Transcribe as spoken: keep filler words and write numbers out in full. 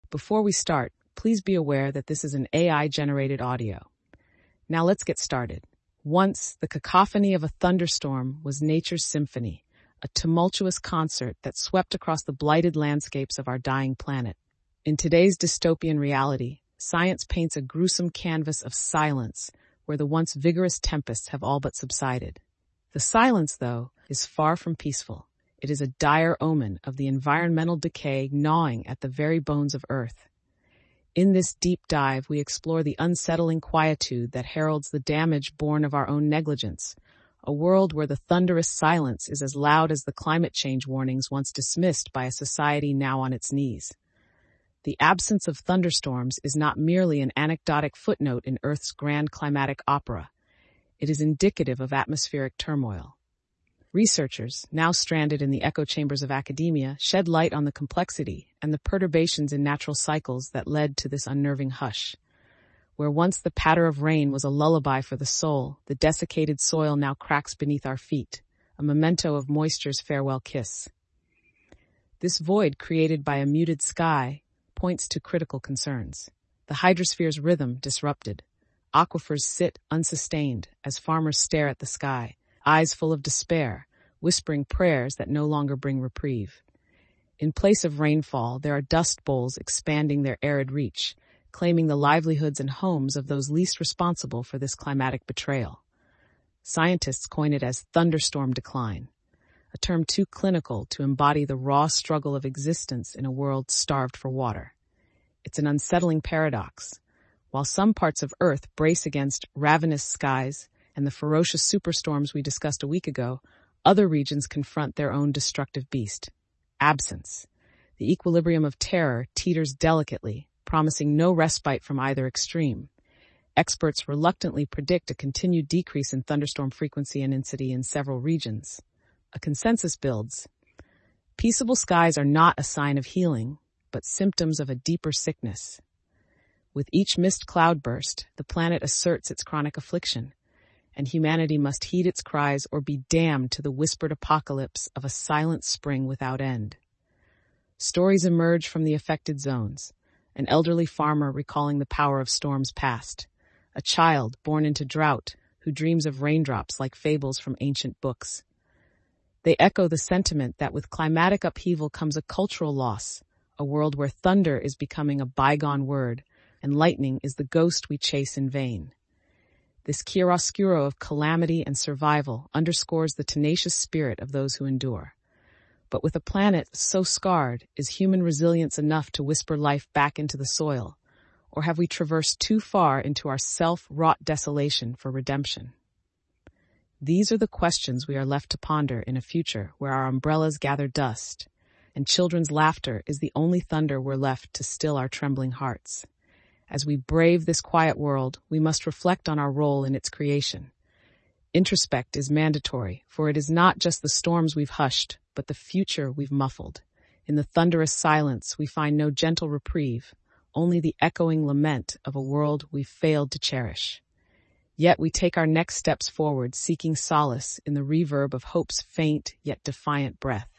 Before we start, please be aware that this is an A I-generated audio. Now let's get started. Once, the cacophony of a thunderstorm was nature's symphony, a tumultuous concert that swept across the blighted landscapes of our dying planet. In today's dystopian reality, science paints a gruesome canvas of silence where the once vigorous tempests have all but subsided. The silence, though, is far from peaceful. It is a dire omen of the environmental decay gnawing at the very bones of Earth. In this deep dive, we explore the unsettling quietude that heralds the damage born of our own negligence, a world where the thunderous silence is as loud as the climate change warnings once dismissed by a society now on its knees. The absence of thunderstorms is not merely an anecdotic footnote in Earth's grand climatic opera. It is indicative of atmospheric turmoil. Researchers, now stranded in the echo chambers of academia, shed light on the complexity and the perturbations in natural cycles that led to this unnerving hush. Where once the patter of rain was a lullaby for the soul, the desiccated soil now cracks beneath our feet, a memento of moisture's farewell kiss. This void created by a muted sky points to critical concerns. The hydrosphere's rhythm disrupted. Aquifers sit unsustained as farmers stare at the sky, eyes full of despair, whispering prayers that no longer bring reprieve. In place of rainfall, there are dust bowls expanding their arid reach, claiming the livelihoods and homes of those least responsible for this climatic betrayal. Scientists coin it as thunderstorm decline, a term too clinical to embody the raw struggle of existence in a world starved for water. It's an unsettling paradox. While some parts of Earth brace against ravenous skies and the ferocious superstorms we discussed a week ago, other regions confront their own destructive beast, absence. The equilibrium of terror teeters delicately, promising no respite from either extreme. Experts reluctantly predict a continued decrease in thunderstorm frequency and intensity in several regions. A consensus builds. Peaceable skies are not a sign of healing, but symptoms of a deeper sickness. With each mist cloudburst, the planet asserts its chronic affliction, and humanity must heed its cries or be damned to the whispered apocalypse of a silent spring without end. Stories emerge from the affected zones, an elderly farmer recalling the power of storms past, a child born into drought who dreams of raindrops like fables from ancient books. They echo the sentiment that with climatic upheaval comes a cultural loss, a world where thunder is becoming a bygone word and lightning is the ghost we chase in vain. This chiaroscuro of calamity and survival underscores the tenacious spirit of those who endure. But with a planet so scarred, is human resilience enough to whisper life back into the soil? Or have we traversed too far into our self-wrought desolation for redemption? These are the questions we are left to ponder in a future where our umbrellas gather dust, and children's laughter is the only thunder we're left to still our trembling hearts. As we brave this quiet world, we must reflect on our role in its creation. Introspect is mandatory, for it is not just the storms we've hushed, but the future we've muffled. In the thunderous silence, we find no gentle reprieve, only the echoing lament of a world we've failed to cherish. Yet we take our next steps forward, seeking solace in the reverb of hope's faint yet defiant breath.